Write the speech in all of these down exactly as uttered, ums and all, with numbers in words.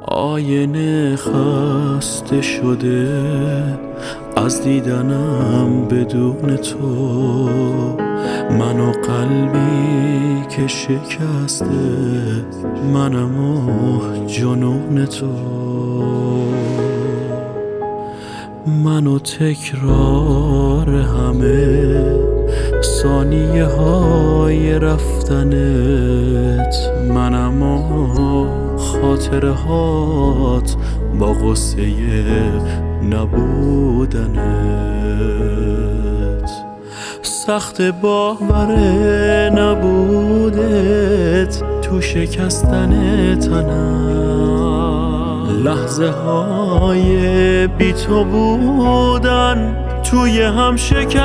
آینه خسته شده از دیدنم بدون تو، من و قلبی که شکسته، منم و جنون تو، من و تکرار همه ثانیه های رفتنت، منم و خاطره هات با غصه نبودنت. سخت باور نبودت تو شکستن تنم، لحظه های بی تو بودن توی هم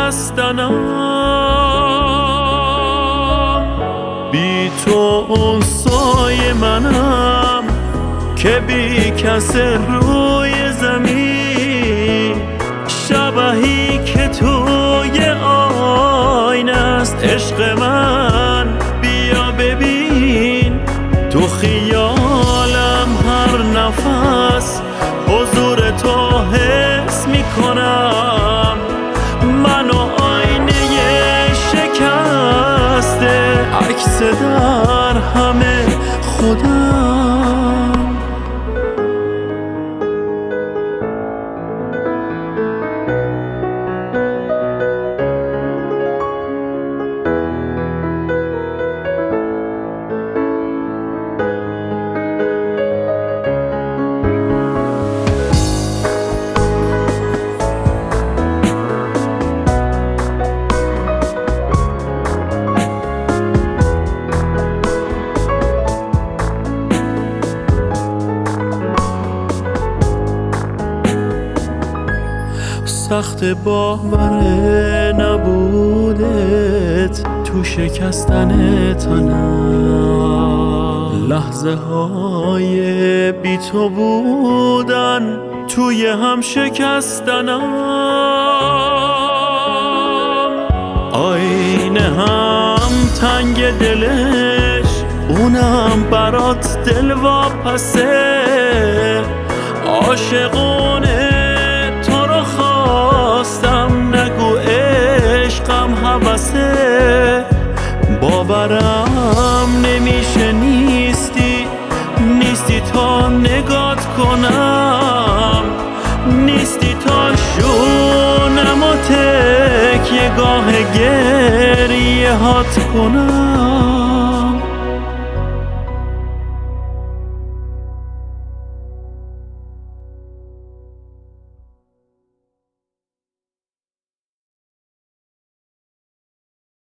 شکستنم. بی تو اون سایه منم که بی کس روی زمین، شبهی که توی آینه است عشق من، بیا ببین تو خیالم هر نفس حضور تو حس میکنم، من و آینه شکسته عکس در همه خودم. سخت باور نبودت تو شکستن تنم، لحظه های بی تو بودن توی هم شکستنم. آینه هم تنگ دلش، اونم برات دل واپسه، عاشقونه نگو عشقم هوسه، باورم نمیشه نیستی، نیستی تا نگات کنم، نیستی تا شونم و تکیه گاه گریه هات کنم.